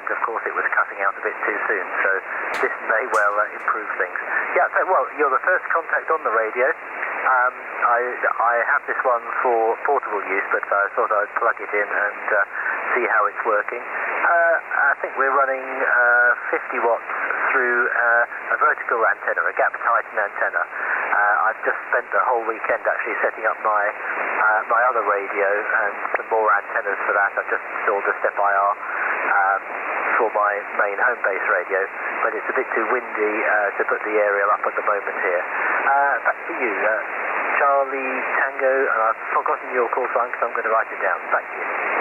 of course, it was cutting out a bit too soon, so this may well improve things. Yeah, so, well, you're the first contact on the radio. I have this one for portable use, but I thought I'd plug it in and see how it's working. I think we're running 50 watts through a vertical antenna, a gap Titan antenna. I've just spent the whole weekend actually setting up my other radio and some more antennas for that. I've just installed a Step IR for my main home base radio, but it's a bit too windy to put the aerial up at the moment here. Back to you, Charlie Tango, and I've forgotten your call sign because I'm going to write it down. Back to you.